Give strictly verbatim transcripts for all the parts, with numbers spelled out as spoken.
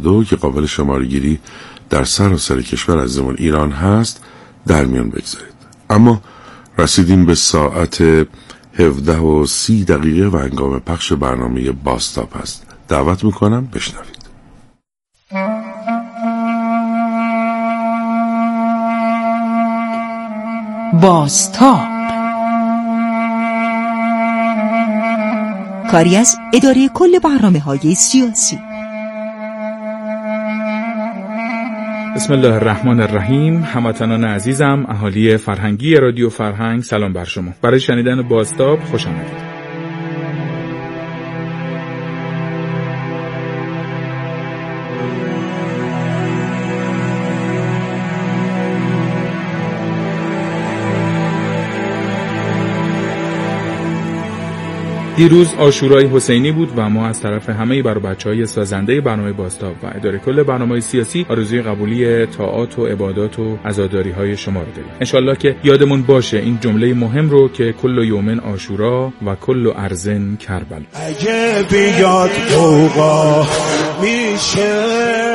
دو که قابل شماره‌گیری در سراسر کشور عزیزمون ایران هست در میان بگذارید. اما رسیدیم به ساعت هفده و سی دقیقه و هنگام پخش برنامه بازتاب هست. دعوت میکنم بشنوید. بازتاب کاری از اداره کل برنامه‌های سیاسی. بسم الله الرحمن الرحیم. هموطنان عزیزم، اهالی فرهنگی رادیو فرهنگ، سلام بر شما. برای شنیدن بازتاب خوش آمدید. دیروز عاشورای حسینی بود و ما از طرف همه برای بچه‌های سازنده برنامه بازتاب و اداره کل برنامه‌های سیاسی آرزوی قبولی طاعات و عبادات و عزاداری‌های شما رو داریم. انشالله که یادمون باشه این جمله مهم رو که کل یومن عاشورا و کل ارزن کربلا. اگه بیاد قوقا میشه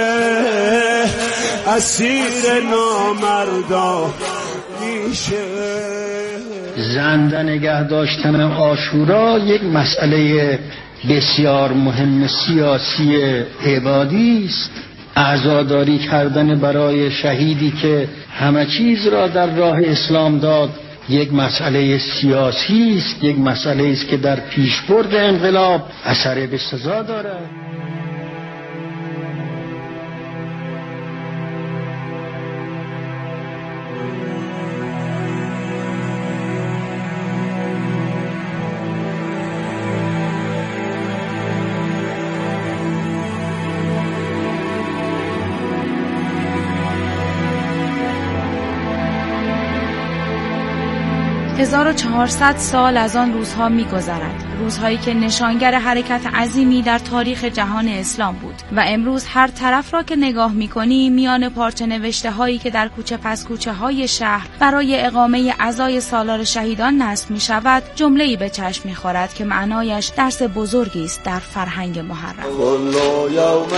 اسیر نامردا میشه. زنده نگه داشتن عاشورا یک مسئله بسیار مهم سیاسی عبادی است. عزاداری کردن برای شهیدی که همه چیز را در راه اسلام داد یک مسئله سیاسی است، یک مسئله است که در پیشبرد انقلاب اثر بسزا دارد. هزار و چهارصد سال از آن روزها می‌گذرد، روزهایی که نشانگر حرکت عظیمی در تاریخ جهان اسلام بود و امروز هر طرف را که نگاه می‌کنی میان پارچه نوشته‌هایی که در کوچه پس کوچه‌های شهر برای اقامه عزای سالار شهیدان نصب می‌شود، جمله‌ای به چشم می‌خورد که معنایش درس بزرگی است در فرهنگ محرم. کل یوم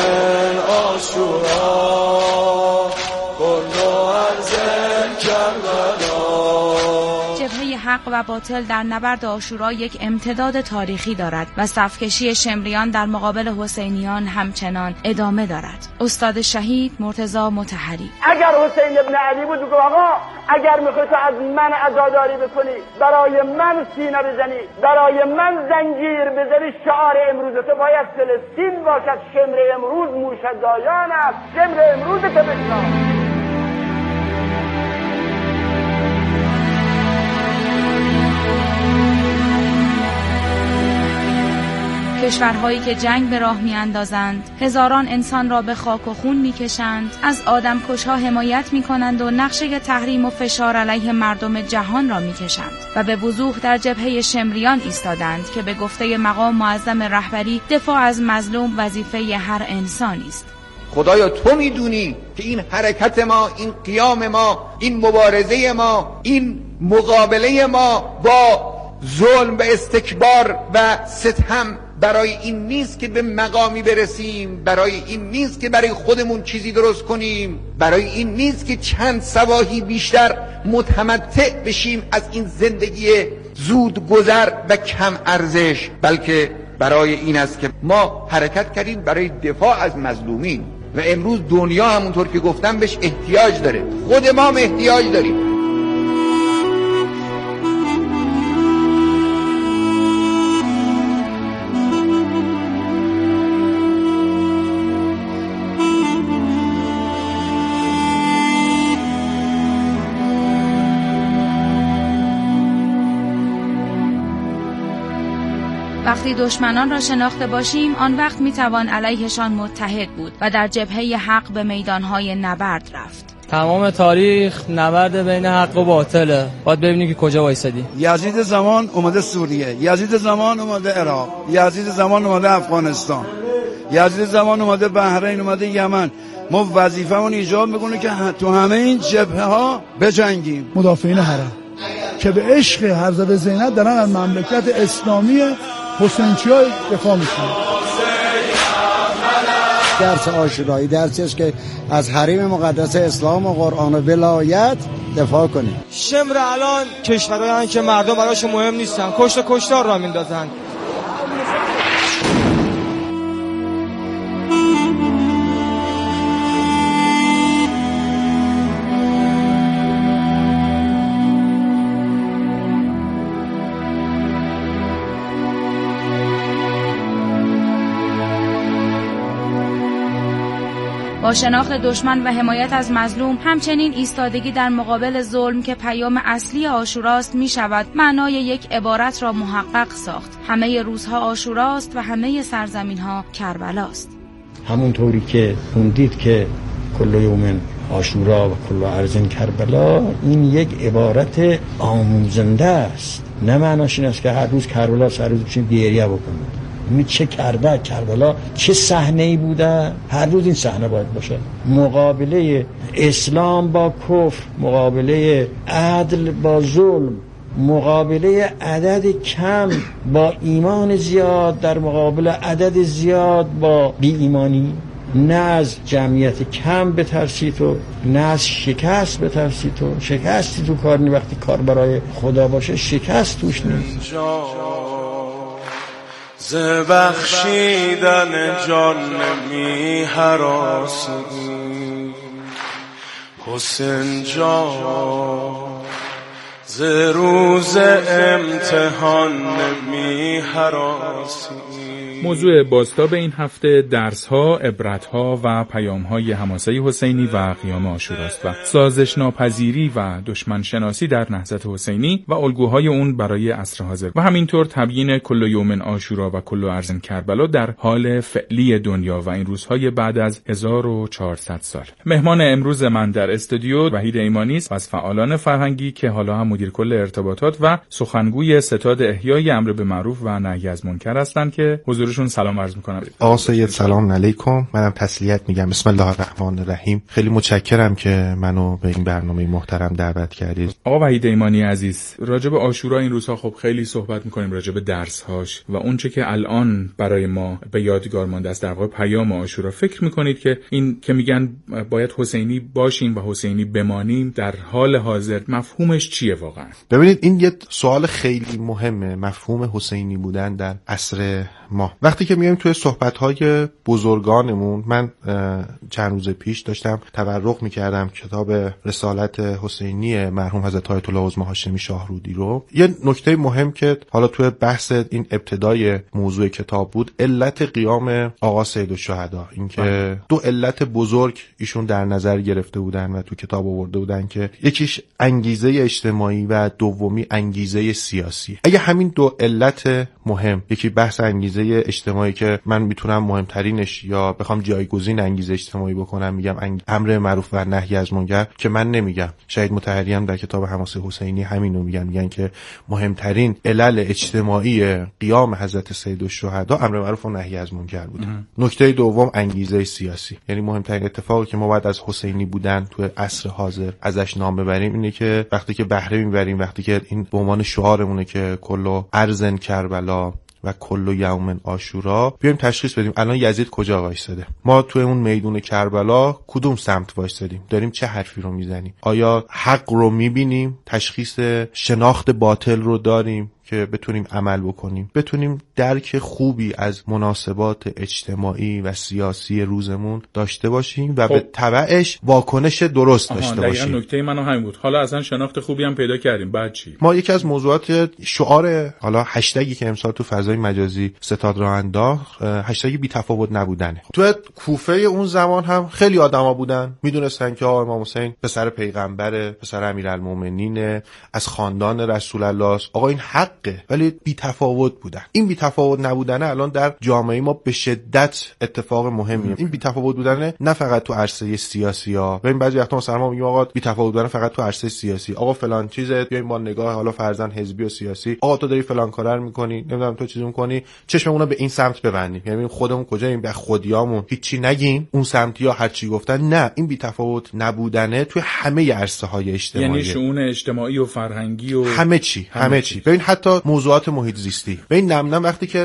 عاشورا کل ارزن کربلا. جبهه حق و باطل در نبرد عاشورا یک امتداد تاریخی دارد و صفکشی شمریان در مقابل حسینیان همچنان ادامه دارد. استاد شهید مرتضی مطهری: اگر حسین ابن علی بود بگو آقا اگر میخوای تو از من عزاداری بکنی، برای من سینه بزنی، برای من زنجیر بزنی، شعار امروز تو باید فلسطین باشد. شمر امروز موشدایان است، شمر امروز تو بشناس. کشورهایی که جنگ به راه میاندازند، هزاران انسان را به خاک و خون میکشند، از آدمکشها حمایت میکنند و نقشه تحریم و فشار علیه مردم جهان را میکشند و به وضوح در جبهه شمریان ایستادند که به گفته مقام معظم رهبری دفاع از مظلوم وظیفه هر انسانی است. خدایا تو میدونی که این حرکت ما، این قیام ما، این مبارزه ما، این مقابله ما با ظلم و استکبار و ستم برای این نیست که به مقامی برسیم، برای این نیست که برای خودمون چیزی درست کنیم، برای این نیست که چند سواحی بیشتر متمتع بشیم از این زندگی زود گذر و کم ارزش، بلکه برای این است که ما حرکت کردیم برای دفاع از مظلومین و امروز دنیا همونطور که گفتم بهش احتیاج داره، خود ما هم احتیاج داریم. وقتی دشمنان را شناخته باشیم، آن وقت میتوان علیهشان متحد بود و در جبهه حق به میدانهای نبرد رفت. تمام تاریخ نبرد بین حق و باطله. باید ببینی که کجا وایسادی. یزید زمان اومده سوریه، یزید زمان اومده عراق، یزید زمان اومده افغانستان، یزید زمان اومده بحرین، اومده یمن. ما وظیفمون ایجاب میکنه که تو همه این جبهه ها بجنگیم. مدافعین حرم که به عشق حضرت زینب دارن از مملکت اسلامی حسینچی‌ها دفاع میکنن. درس عاشورایی درسی است که از حریم مقدس اسلام و قرآن و ولایت دفاع کنیم. شمر الان کشورهایی که مردم براشون مهم نیستن، کشت کشتار را میندازن. با شناخت دشمن و حمایت از مظلوم، همچنین ایستادگی در مقابل ظلم که پیام اصلی عاشوراست می شود معنای یک عبارت را محقق ساخت: همه روزها عاشوراست و همه سرزمینها کربلاست. همونطوری که خوندید که کل یوم عاشورا و کل ارض کربلا، این یک عبارت آموزنده است. نه معناش این است که هر روز کربلا هر روز بشین گریه بکنید. می چه کرده کربلا، چه صحنه‌ای بوده، هر روز این صحنه باید باشه. مقابله اسلام با کفر، مقابله عدل با ظلم، مقابله عدد کم با ایمان زیاد در مقابل عدد زیاد با بی ایمانی. نه از جمعیت کم بترسی تو، نه از شکست بترسی تو. شکستی تو کار نی، وقتی کار برای خدا باشه شکست توش نیست. ز بخشیدن جان نمی هراسی حسین جان، ز روز امتحان نمی هراسی. موضوع بازتاب این هفته درس‌ها، عبرت‌ها و پیام‌های حماسه حسینی و قیام عاشوراست و سازش ناپذیری و دشمن شناسی در نهضت حسینی و الگوهای اون برای عصر حاضر و همینطور تبیین کل یوم عاشورا و کل ارض کربلا در حال فعلی دنیا و این روزهای بعد از هزار و چهارصد سال. مهمان امروز من در استودیو وحید ایمانی است، از فعالان فرهنگی که حالا هم مدیر کل ارتباطات و سخنگوی ستاد احیای امر به معروف و نهی از منکر هستند که حضورشون سلام عرض میکنم. آقا سید سلام علیکم. منم تسلیت میگم. بسم الله الرحمن الرحیم. خیلی متشکرم که منو به این برنامه محترم دعوت کردید. آقا وحید ایمانی عزیز، راجع به عاشورا این روزها خب خیلی صحبت میکنیم، راجع به درس‌هاش و اون چه که الان برای ما به یادگار مانده است، در واقع پیام عاشورا. فکر میکنید که این که میگن باید حسینی باشیم و حسینی بمانیم، در حال حاضر مفهومش چیه واقعا؟ ببینید این یه سوال خیلی مهمه، مفهوم حسینی بودن در عصر ما. وقتی که میایم توی صحبت‌های بزرگانمون، من چند روز پیش داشتم تبرک می‌کردم کتاب رسالت حسینی مرحوم حضرت آیت الله عظما هاشمی شاهرودی رو. یه نکته مهم که حالا توی بحث این ابتدای موضوع کتاب بود، علت قیام آقا سید الشهدا، اینکه دو علت بزرگ ایشون در نظر گرفته بودن و تو کتاب آورده بودن که یکیش انگیزه اجتماعی و دومی انگیزه سیاسی. اگه همین دو علت مهم، یکی بحث انگیزه اجتماعی که من میتونم مهمترینش یا بخوام جایگزین انگیزه اجتماعی بکنم میگم امر معروف و نهی از منکر، که من نمیگم، شهید مطهری هم در کتاب حماسه حسینی همینو میگن، میگن که مهمترین علل اجتماعی قیام حضرت سید الشهدا امر معروف و نهی از منکر بود. نکته دوم انگیزه سیاسی، یعنی مهمترین اتفاقی که ما باید از حسینی بودن تو عصر حاضر ازش نام ببریم اینه که وقتی که بهره میبریم، وقتی که این به عنوان شعارمونه که کل ارض کربلا و کل یوم عاشورا، بیایم تشخیص بدیم الان یزید کجا وایساده، ما توی اون میدون کربلا کدوم سمت وایسادیم، داریم چه حرفی رو میزنیم، آیا حق رو میبینیم، تشخیص شناخت باطل رو داریم که بتونیم عمل بکنیم، بتونیم درک خوبی از مناسبات اجتماعی و سیاسی روزمون داشته باشیم و خب. به تبعش واکنش درست داشته باشیم. دقیقاً نکته منو همین بود. حالا اصلا شناخت خوبی هم پیدا کردیم، بعد چی؟ ما یکی از موضوعات شعار حالا هشتگی که امسال تو فضای مجازی ستاد راه انداخت، هشتگ بی تفاوت نبودنه. تو کوفه اون زمان هم خیلی آدما بودن، میدونستن که آقا امام حسین پسر پیغمبره، پسر امیرالمومنینه، از خاندان رسول الله است، آقا این حق، ولی بی تفاوت بودن. این بی تفاوت نبودن الان در جامعه ما به شدت اتفاق مهمیه. این بی تفاوت بودن نه فقط تو عرصه سیاسی ها، ببین بعضی وقتا مثلا ما میگیم آقا بی تفاوت بودن فقط تو عرصه سیاسی، آقا فلان چیزه، بیایم با نگاه حالا فرضاً حزبی و سیاسی، آقا تو داری فلان کارا رو میکنی، نمیدونم تو چیزی میکنی، چشممون رو به این سمت ببندیم، یعنی خودمون کجاییم، به خودیامون هیچی نگیم، اون سمتیا هر چی گفتن. نه، این بی تفاوت نبودنه توی همه عرصه های اجتماعی، یعنی شؤون اجتماعی و فرهنگی و همه چی، همه چی. ببین حتی موضوعات محیط زیستی، ببین نم نم وقتی که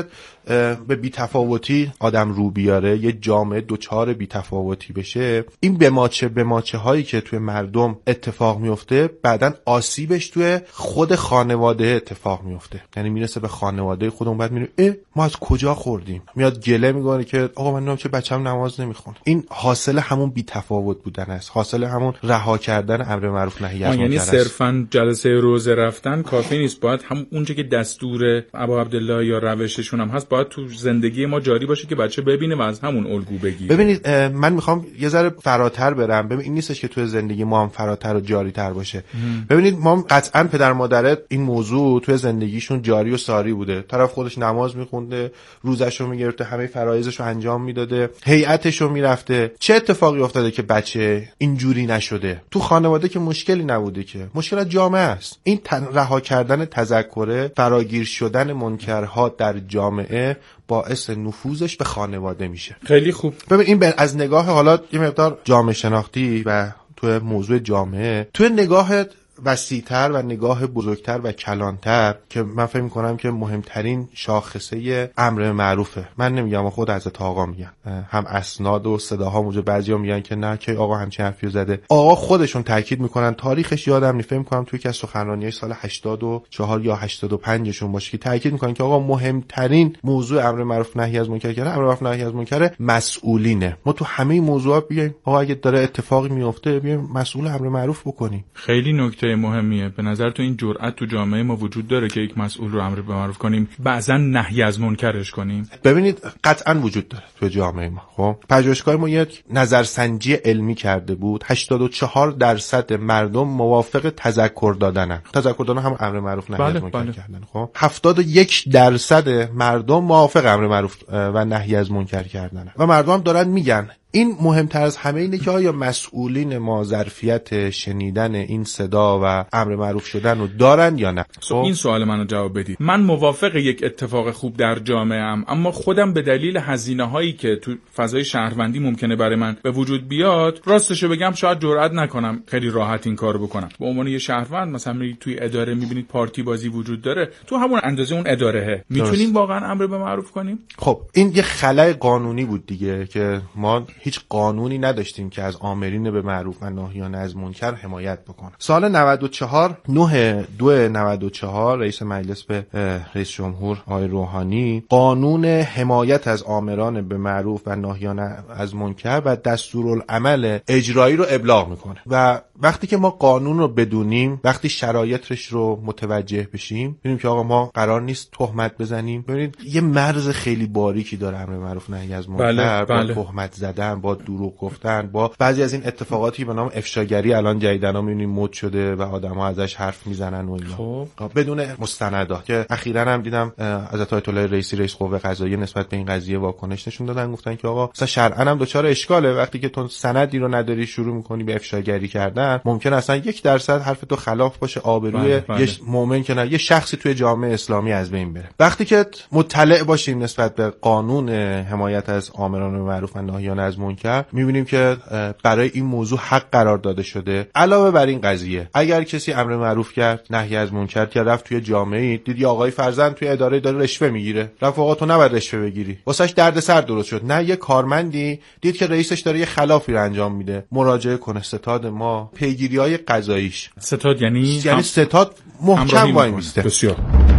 به بی‌تفاوتی آدم رو بیاره، یه جامعه دوچار بی‌تفاوتی بشه، این به ماچه به ماچه هایی که توی مردم اتفاق میفته بعدن آسیبش توی خود خانواده اتفاق میفته. یعنی میرسه به خانواده خودمون، بعد میره اه ما از کجا خوردیم، میاد گله میکنه که آقا من نمیدونم چه بچه‌م نماز نمیخونه. این حاصل همون بی‌تفاوت بودن است، حاصل همون رها کردن امر معروف نهی از منکر است. یعنی صرفاً جلسه روزه رفتن کافی نیست، باید هم اونجا که دستور ابا عبدالله یا روششون هم هست باید تو زندگی ما جاری باشه که بچه ببینه و از همون الگو بگیره. ببینید من میخوام یه ذره فراتر برم. ببین این نیستش که تو زندگی ما هم فراتر و جاری تر باشه. ام. ببینید ما قطعاً پدر مادر این موضوع تو زندگیشون جاری و ساری بوده. طرف خودش نماز میخونده، روزشو میگرفته، همه فرایضشو انجام میداده، هیئتشو میرفته. چه اتفاقی افتاده که بچه اینجوری نشده؟ تو خانواده که مشکلی نبوده، که مشکل از جامعه است. این رها کردن تذکر، فراگیر شدن منکرها در جامعه باعث نفوذش به خانواده میشه. خیلی خوب. ببین این از نگاه حالا یه مقدار جامعه شناختی و تو موضوع جامعه، تو نگاه وسیع‌تر و نگاه بزرگتر و کلانتر که من فکر می‌کنم که مهمترین شاخصه امر معروفه. من نمیگم، خود حضرت آقا میگن، هم اسناد و صداها موجه، بعضیا میگن که نه که آقا همچین حرفی زده. آقا خودشون تاکید میکنن، تاریخش یادم نیست، فکر می‌کنم توی یکی از سخنرانی‌های سال هشتاد و چهار یا هشتاد و پنج شون باشه که تاکید میکنن که آقا مهمترین موضوع امر معروف نهی از منکر کردن، امر معروف نهی از منکر مسئولینه. ما تو همه موضوعات بیایم آقا اگه داره اتفاقی میفته بیایم مسئول امر معروف بکنیم. خیلی نکته مهمیه. به نظر تو این جرأت تو جامعه ما وجود داره که یک مسئول رو امر به معروف کنیم، بعضا نهی از منکرش کنیم؟ ببینید قطعا وجود داره تو جامعه ما. خب پژوهشگاه ما یک نظرسنجی علمی کرده بود، هشتاد و چهار درصد مردم موافق تذکر دادنن. تذکر دادن هم امر معروف نهی از منکر کردن. خب هفتاد و یک درصد مردم موافق امر معروف و نهی از منکر کردنن و مردم دارن میگن این مهمتر از همه اینه که آیا مسئولین ما ظرفیت شنیدن این صدا و امر معروف شدن رو دارن یا نه. خب این سوال منو جواب بدید. من موافق یک اتفاق خوب در جامعه ام، اما خودم به دلیل هزینه هایی که تو فضای شهروندی ممکنه برای من به وجود بیاد، راستشو بگم شاید جرئت نکنم خیلی راحت این کارو بکنم. به عنوان یه شهروند مثلا میرید توی اداره میبینید پارتی بازی وجود داره، تو همون اندازه اون ادارهه میتونیم واقعا امر به معروف کنیم؟ خب این یه خلأ قانونی بود دیگه که ما هیچ قانونی نداشتیم که از آمرین به معروف و ناهیان از منکر حمایت بکنه. سال نود و چهار نه دو نود و چهار رئیس مجلس به رئیس جمهور آقای روحانی قانون حمایت از آمران به معروف و ناهیان از منکر و دستورالعمل اجرایی رو ابلاغ میکنه و وقتی که ما قانون رو بدونیم، وقتی شرایطش رو متوجه بشیم، ببینیم که آقا ما قرار نیست تهمت بزنیم. ببینید یه مرز خیلی باریکی داره امر معروف نهی از منکر، بله، با بله. تهمت زدن، با دروغ گفتن، با بعضی از این اتفاقاتی به نام افشاگری الان جدیداً می‌بینیم مد شده و آدم‌ها ازش حرف میزنن و اینا. خب بدون مستندات که اخیراً هم دیدم حضرت آیت الله رئیسی رئیس قوه قضاییه نسبت به این قضیه واکنش نشون دادن، گفتن که آقا مثلا شرعاً هم دچار اشکاله، وقتی که تو سندی رو نداری شروع می‌کنی به افشاگری کردن، ممکن اصلا یک درصد حرف تو خلاف باشه، آبروی بله، بله. یه مؤمن که نه یه شخصی توی جامعه اسلامی از بین بره. وقتی که مطلع باشیم نسبت به قانون حمایت از آمران به معروف و ناهیان از منکر، می‌بینیم که برای این موضوع حق قرار داده شده. علاوه بر این قضیه، اگر کسی امر معروف کرد، نهی از منکر کرد، رفت توی جامعه دید یه آقای فرزند توی اداره داره رشوه میگیره، رفت آقا تو نباید رشوه بگیری، واسش دردسر درست شد. نه یه کارمندی دید که رئیسش داره یه خلافی رو انجام میده، مراجعه کنه. ستاد ما پیگیری‌های قضاییش. ستاد یعنی یعنی هم... ستاد محکم وای میسته. بسیار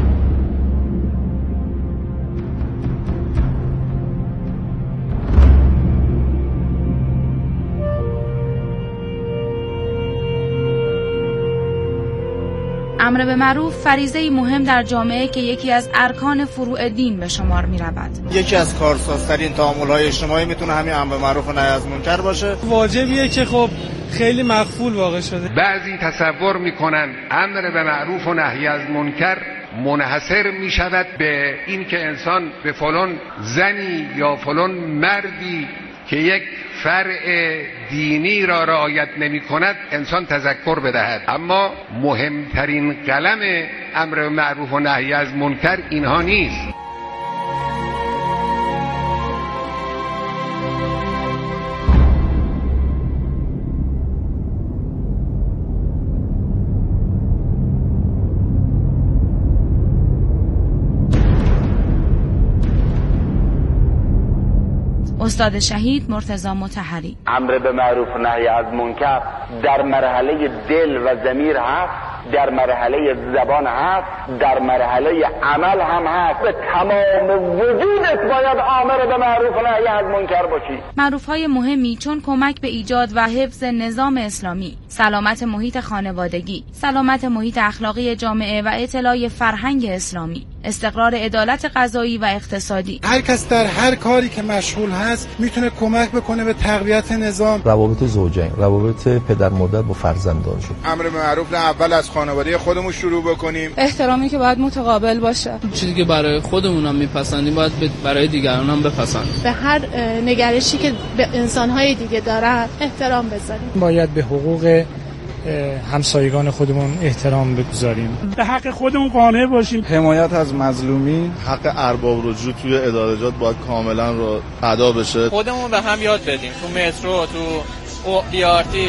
امر به معروف فریضه‌ای مهم در جامعه که یکی از ارکان فروع دین به شمار می‌رود. یکی از کارسازترین تعامل‌های اجتماعی میتونه همین امر به معروف و نهی از منکر باشه. واجبیه که خب خیلی مقبول واقع شده. بعضی تصور میکنن امر به معروف و نهی از منکر منحصر میشود به این که انسان به فلان زنی یا فلان مردی که یک فرع دینی را رعایت نمی کند انسان تذکر بدهد. اما مهمترین قلم امر معروف و نهی از منکر اینها نیست. استاد شهید مرتضی مطهری: امر به معروف و نهی از منکر در مرحله دل و ضمیر هست، در مرحله زبان هست، در مرحله عمل هم هست. به تمام وجودت باید آمر به معروف و نهی از منکر باشی. معروف‌های مهمی چون کمک به ایجاد و حفظ نظام اسلامی، سلامت محیط خانوادگی، سلامت محیط اخلاقی جامعه و اطلاع فرهنگ اسلامی، استقرار عدالت قضایی و اقتصادی. هر کس در هر کاری که مشغول هست میتونه کمک بکنه به تقویت نظام. روابط زوجین، روابط پدر مادر با فرزندانشون. امر به معروف اول از خانواده خودمون شروع بکنیم. احترامی که باید متقابل باشه. چیزی که برای خودمون هم میپسندیم باید برای دیگران هم بپسندیم. به هر نگرشی که به انسان‌های دیگه دارن احترام بذاریم. باید به حقوق همسایگان خودمون احترام بگذاریم. به حق خودمون قانع باشیم. حمایت از مظلومین. حق ارباب رجوع توی ادارجات باید کاملا رو ادا بشه. خودمون به هم یاد بدیم تو مترو، تو بی آر تی.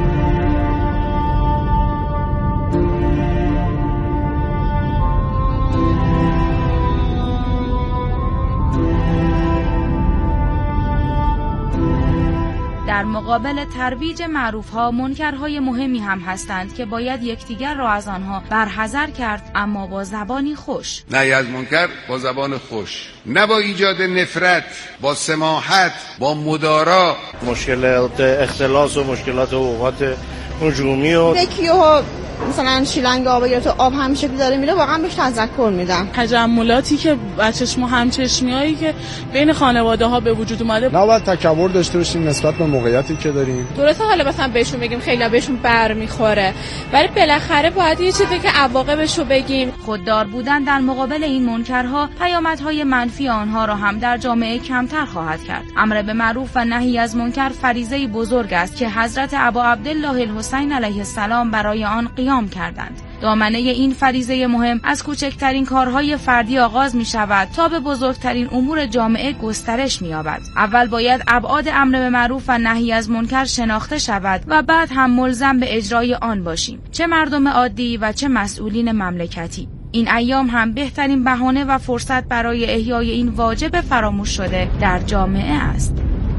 در مقابل ترویج معروف‌ها، منکرهای مهمی هم هستند که باید یکدیگر را از آنها برحذر کرد، اما با زبانی خوش. نهی از منکر با زبان خوش، نه با ایجاد نفرت، با سماحت، با مدارا. مشکلات اختلاس و مشکلات اوقات هجومی و یکیو مثلا شیلنگ آب یا تو آب همیشه که داره میره واقعا بهش تذکر میدم. تجملاتی که بچشم و همچشمیایی که بین خانواده ها به وجود اومده، نباید تکبر داشته باشیم نسبت به موقعیتی که داریم. درسته حالا مثلا بهشون بگیم خیلی بهشون برمیخوره، ولی بالاخره باید یه چیزی که عواقبشو بگیم. خوددار بودن در مقابل این منکرها پیامدهای منفی آنها را هم در جامعه کمتر خواهد کرد. امر به معروف و نهی از منکر فریضه بزرگ است که حضرت ابا عبدالله الحسین علیه السلام برای آن قیام کردند. دامنه این فریضه مهم از کوچکترین کارهای فردی آغاز می شود تا به بزرگترین امور جامعه گسترش می یابد. اول باید ابعاد امر به معروف و نهی از منکر شناخته شود و بعد هم ملزم به اجرای آن باشیم، چه مردم عادی و چه مسئولین مملکتی. این ایام هم بهترین بهانه و فرصت برای احیای این واجب فراموش شده در جامعه است.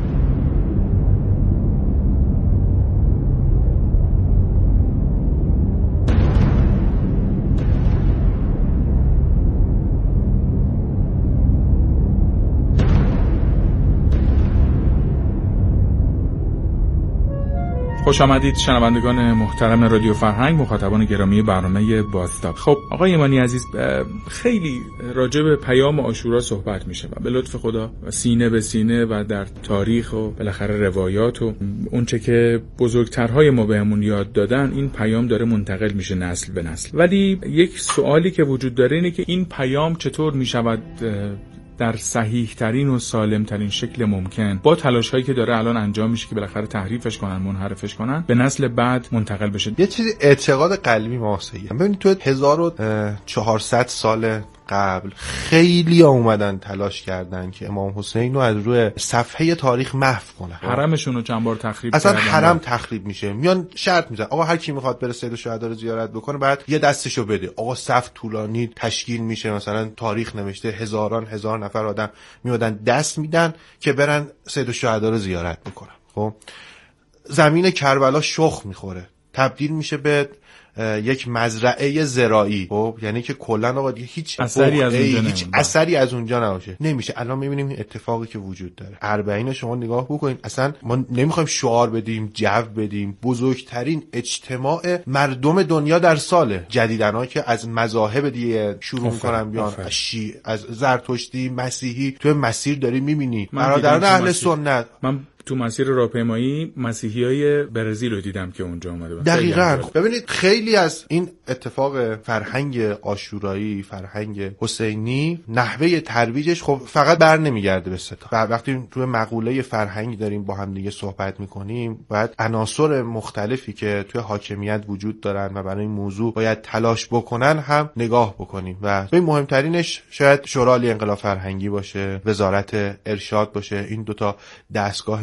خوش آمدید شنوندگان محترم رادیو فرهنگ، مخاطبان گرامی برنامه بازتاب. خب آقای ایمانی عزیز، خیلی راجع به پیام عاشورا صحبت میشه و به لطف خدا سینه به سینه و در تاریخ و بالاخره روایات و اونچه که بزرگترهای ما بهمون یاد دادن، این پیام داره منتقل میشه نسل به نسل. ولی یک سوالی که وجود داره اینه که این پیام چطور میشود در صحیح ترین و سالم ترین شکل ممکن با تلاش هایی که داره الان انجام میشه که بالاخره تحریفش کنن، منحرفش کنن، به نسل بعد منتقل بشه. یه چیزی اعتقاد قلبی ماسه‌ای. ببینید تو هزار و چهارصد سال قبل خیلی اومدن تلاش کردن که امام حسین رو از روی صفحه تاریخ محو کنن. حرمشون رو چند بار تخریب اصلا کردن. حرم تخریب میشه، میان شرط میزنن آقا هر کی میخواد بره سید الشهدا رو زیارت بکنه بعد یه دستشو بده. آقا صف طولانی تشکیل میشه، مثلا تاریخ نوشته هزاران هزار نفر آدم میادن دست میدن که برن سید الشهدا رو زیارت بکنن. خب زمین کربلا شخ میخوره، تبدیل میشه به یک مزرعه زراعی. خب یعنی که کلا آقا هیچ اثری از اونجا هیچ اثری از اونجا نباشه، نمیشه. الان میبینیم این اتفاقی که وجود داره. اربعین شما نگاه بکنید، اصلا ما نمیخوایم شعار بدیم، جو بدیم، بزرگترین اجتماع مردم دنیا در ساله. جدیدنا که از مذاهب دیگه شروع میکنن بیان، از شیعه، از زرتشتی، مسیحی، تو مسیر داری میبینی برادران اهل سنت. من تو مسیر راهپیمایی مسیحیای برزیل رو دیدم که اونجا اومده. دقیقاً. ببینید خیلی از این اتفاق فرهنگ عاشورایی، فرهنگ حسینی، نحوه ترویجش خب فقط بر نمیگرده به ستا. و وقتی توی مقوله فرهنگ داریم با هم دیگه صحبت میکنیم، باید عناصر مختلفی که توی حاکمیت وجود دارن و برای این موضوع باید تلاش بکنن هم نگاه بکنیم. و به مهمترینش شاید شورای انقلاب فرهنگی باشه، وزارت ارشاد باشه. این دوتا دستگاه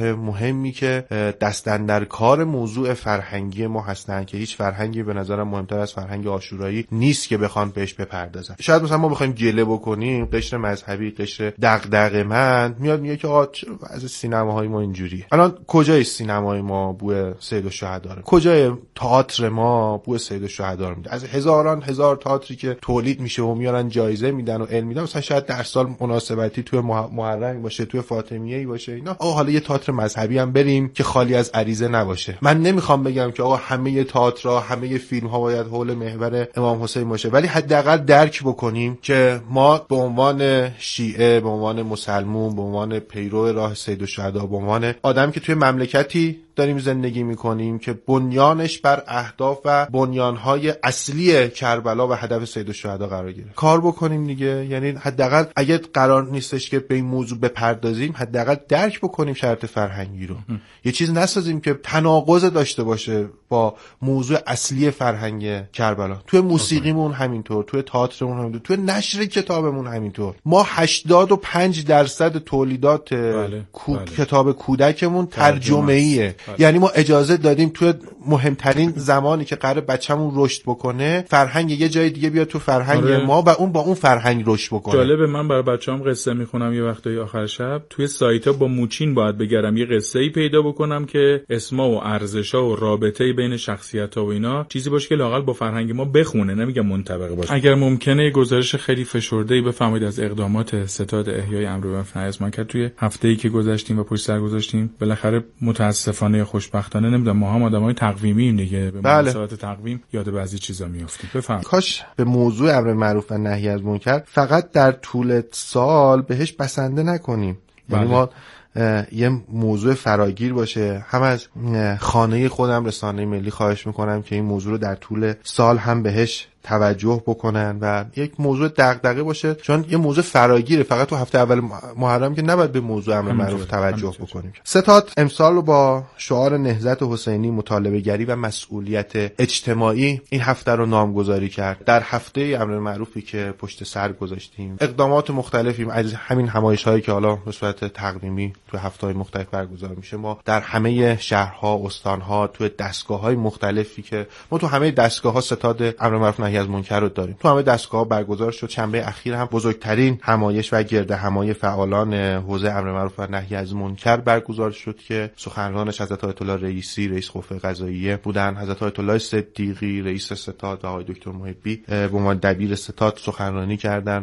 مهمی که دست اندر کار موضوع فرهنگی ما هستن که هیچ فرهنگی به نظرم مهمتر از فرهنگ عاشورایی نیست که بخوان بهش بپردازن. شاید مثلا ما بخوایم گله بکنیم، قشر مذهبی، قشر دغدغه‌مند میاد میگه که آقا چرا از سینماهای ما اینجوریه؟ الان کجای سینمای ما بوی سید الشهدا رو؟ کجای تئاتر ما بوی سید الشهدا رو میده؟ از هزاران هزار تئاتری که تولید میشه و میارن جایزه میدن و علم میدن، مثلا شاید در سال مناسبتی توی محرم باشه، توی فاطمیه‌ای باشه اینا، آقا حالا یه تئاتر مذهبی هم بریم که خالی از عریضه نباشه. من نمیخوام بگم که آقا همه تئاترها، همه فیلم‌ها باید حول محور امام حسین باشه، ولی حداقل درک بکنیم که ما به عنوان شیعه، به عنوان مسلمون، به عنوان پیرو راه سید الشهدا، به عنوان آدم که توی مملکتی داریم زندگی میکنیم که بنیانش بر اهداف و بنیانهای اصلی کربلا و هدف سید الشهدا قرار گیره، کار بکنیم دیگه. یعنی حداقل اگه قرار نیستش که به این موضوع بپردازیم، حداقل درک بکنیم شرط فرهنگی رو. یه چیز نسازیم که تناقض داشته باشه با موضوع اصلی فرهنگ کربلا. توی موسیقیمون همینطور، توی تئاترمون همینطور، توی نشر کتابمون همینطور. ما هشتاد و پنج درصد تولیدات بله، کو... بله. کتاب کودکمون ترجمه‌ایه. یعنی ما اجازه دادیم توی مهمترین زمانی که قرار بچه‌مون رشد بکنه، فرهنگ یه جای دیگه بیاد تو فرهنگ آره. ما و اون با اون فرهنگ رشد بکنه. جالبه، من برای بچه‌ام قصه میخونم یه وقتایی آخر شب توی سایت‌ها با موچین باید بگردم یه قصه‌ای پیدا بکنم که اسما و ارزش‌ها و رابطه‌ای بین شخصیت‌ها و اینا چیزی باشه که لااقل با فرهنگ ما بخونه، نمیگم منطبق باشه. اگر ممکنه گزارش خیلی فشرده‌ای بفرمایید از اقدامات ستاد احیای امر بالمعروف و نهی از منکر توی هفته‌ای که گذاشتیم و پشت سر گذاشتیم. بالاخره متاسفانه خوشبختانه نمیدونم ما هم آدمای تقویمیم دیگه، به بله. مناسبت تقویم یاد بعضی چیزا میافتیم. بفهم. کاش به موضوع امر معروف و نهی از منکر فقط در طول سال بهش بسنده نکنیم. بله. یعنی ما یه موضوع فراگیر باشه. هم از خانه خودم رسانه ملی خواهش میکنم که این موضوع رو در طول سال هم بهش توجه بکنن و یک موضوع دغدغه باشه، چون یه موضوع فراگیره. فقط تو هفته اول محرم که نباید به موضوع امر معروف توجه بکنیم. ستاد امسال رو با شعار نهضت حسینی، مطالبه گری و مسئولیت اجتماعی این هفته رو نامگذاری کرد. در هفته امر معروفی که پشت سر گذاشتیم اقدامات مختلفی از همین همایش‌هایی که حالا به صورت تقویمی تو هفته‌های مختلف برگزار میشه، ما در همه شهرها، استانها، تو دستگاه‌های مختلفی که ما تو همه دستگاه‌ها ستاد امر معروف نهی از منکر رو داریم، تو همه دستگاه‌ها برگزار شد. شنبه اخیر هم بزرگترین همایش و گرد همایی فعالان حوزه امر معروف و نهی از منکر برگزار شد که سخنرانش حضرت آیت الله رئیسی، رئیس قوه قضاییه بودن، حضرت آیت الله صدیقی، رئیس ستاد، و آقای دکتر محبی به عنوان دبیر ستاد سخنرانی کردند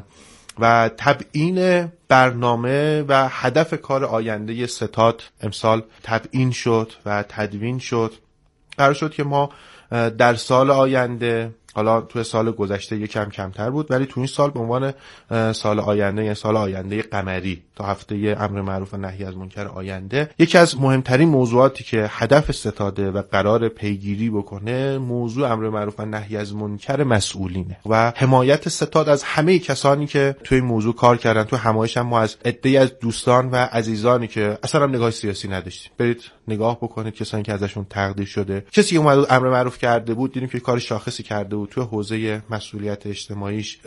و تبیین برنامه و هدف کار آینده ستاد امسال تبیین شد و تدوین شد. قرار شد که ما در سال آینده، حالا توی سال گذشته یکم کمتر بود، ولی تو این سال به عنوان سال آینده، یعنی سال آینده قمری تا هفته امر معروف و نهی از منکر آینده، یکی از مهمترین موضوعاتی که هدف ستاده و قرار پیگیری بکنه موضوع امر معروف و نهی از منکر مسئولینه و حمایت ستاد از همه کسانی که توی این موضوع کار کردن. تو همایش هم ما از عده‌ای از دوستان و عزیزانی که اصلا هم نگاه سیاسی نداشتیم، برید نگاه بکنید کسانی که ازشون تقدیر شده، کسی که اومد امر معروف کرده بود، دیدیم که کار شاخصی کرده بود، تو حوزه مسئولیت اجتماعیش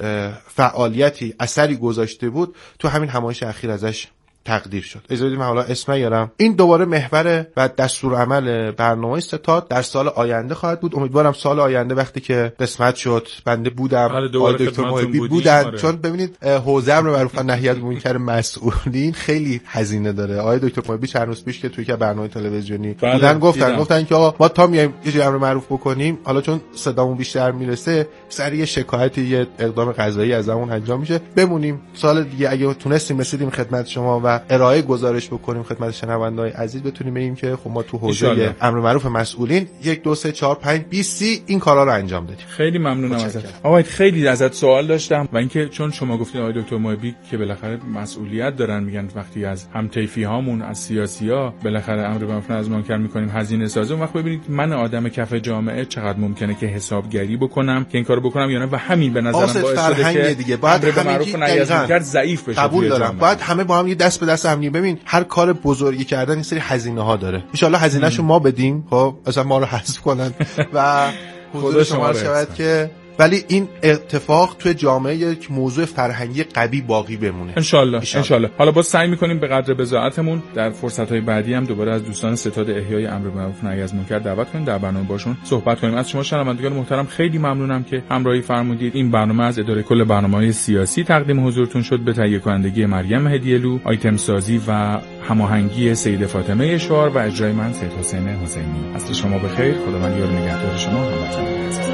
فعالیتی اثری گذاشته بود، تو همین همایش اخیر ازش تقدیر شد. اجازه بدید من حالا اسم نیارم. این دوباره محور و دستور عمل برنامه ستاد در سال آینده خواهد بود. امیدوارم سال آینده وقتی که قسمت شد بنده بودم، آقای دکتر محبی بودن، آره. چون ببینید حوزه امر معروف و نهی از منکر مسئولین خیلی هزینه داره. آقای دکتر محبی چند روز پیش که توی که برنامه تلویزیونی بله. بودن گفتن دیدم. گفتن که آقا ما تا میایم یه جای امر معروف بکنیم، حالا چون صدامون بیشتر میرسه سریع شکایتی، یه اقدام قضایی ازمون انجام میشه، بمونیم سال دیگه اگه تونستیم رسیدیم خدمت شما و ارائه گزارش بکنیم خدمت شنونده‌های عزیز، بتونیم بگیم که خب ما تو حوزه امر معروف مسئولین یک دو سه چهار پنج بیست سی این کارا رو انجام دادیم. خیلی ممنونم ازت. آقا خیلی ازت سوال داشتم و اینکه چون شما گفتید آقای دکتر محبی که بالاخره مسئولیت دارن، میگن وقتی از هم‌طیفی هامون از سیاسی‌ها بالاخره امر معروف از منکر می‌کنیم هزینه سازی، اون وقت ببینید من آدم کف جامعه چقدر ممکنه که حسابگری بکنم که این کارو بکنم یا نه، و همین به نظرم باعث شده که دیگه باید امر معروف نهی منکر ضعیف بشه. قبول دارم. باید همه با هم یه دست به دست هم. ببین هر کار بزرگی کردن این سری هزینه ها داره. ان شاءالله هزینه‌شو ما بدیم، خب اصلا ما رو حذف کنن و حضور شما شود که ولی این اتفاق توی جامعه یک موضوع فرهنگی قوی باقی بمونه انشالله انشالله. حالا با سعی میکنیم به قدر بضاعتمون در فرصت‌های بعدی هم دوباره از دوستان ستاد احیای امر بالمعروف نهی از منکر دعوت کنیم در برنامه باشون صحبت کنیم. از شما شنوندگان محترم خیلی ممنونم که همراهی فرمودید. این برنامه از اداره کل برنامه‌های سیاسی تقدیم حضورتون شد به تهیه کنندگی مریم هدیه‌لو، آیتم سازی و هماهنگی سید فاطمه شعار و اجرای من سید حسین حسینی. از شما بخیر. خداوند یار نگهدار شما هموطنان عزیز.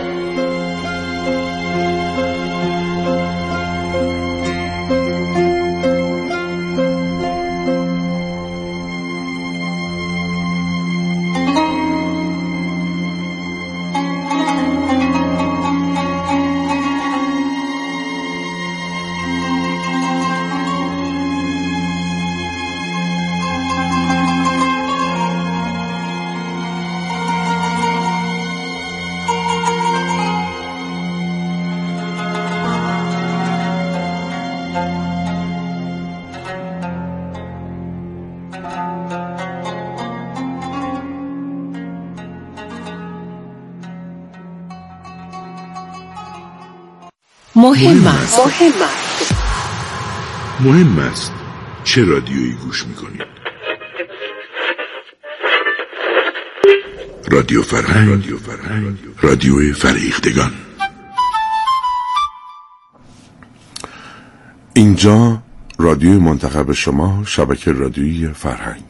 مهم است. مهم است. مهم است چه رادیویی گوش میکنید؟ رادیو فرهنگ، رادیو فرهنگ، رادیو فرهیختگان. اینجا رادیو منتخب شما، شبکه رادیویی فرهنگ.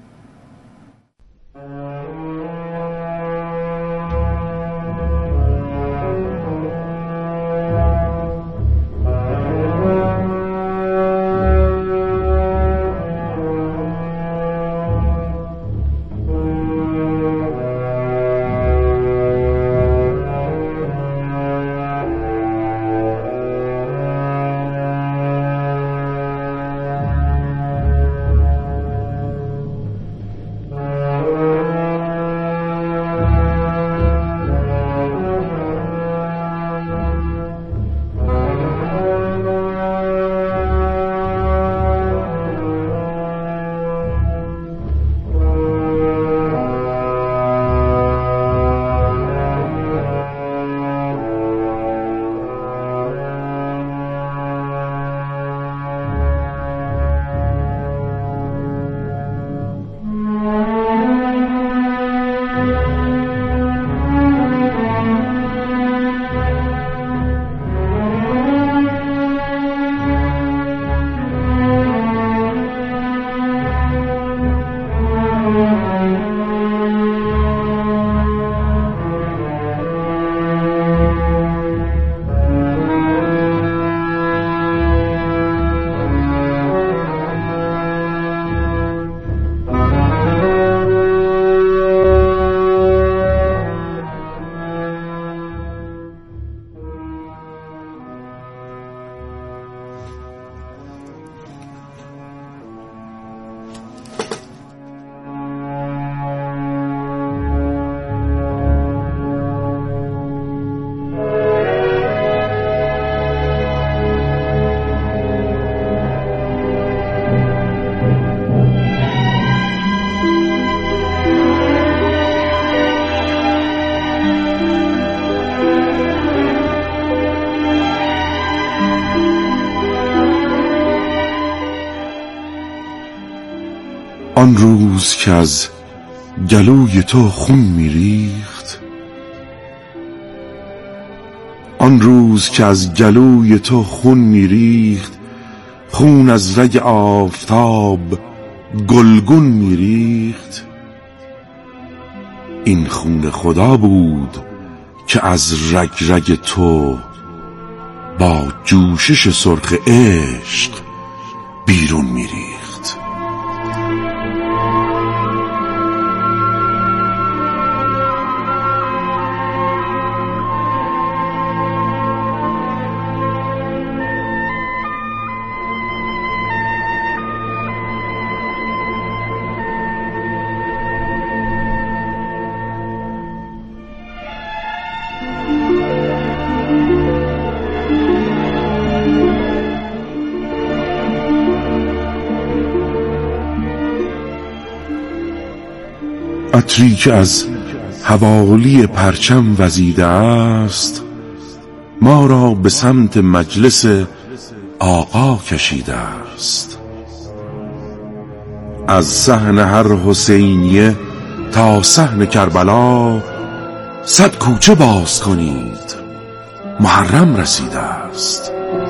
آن روز که از گلوی تو خون میریخت، آن روز که از گلوی تو خون میریخت، خون از رگ آفتاب گلگون میریخت. این خون خدا بود که از رگ رگ تو با جوشش سرخ عشق بیرون میریخت. عطری که از حوالی پرچم وزیده است، ما را به سمت مجلس آقا کشیده است. از صحن هر حسینیه تا صحن کربلا صد کوچه باز کنید، محرم رسیده است.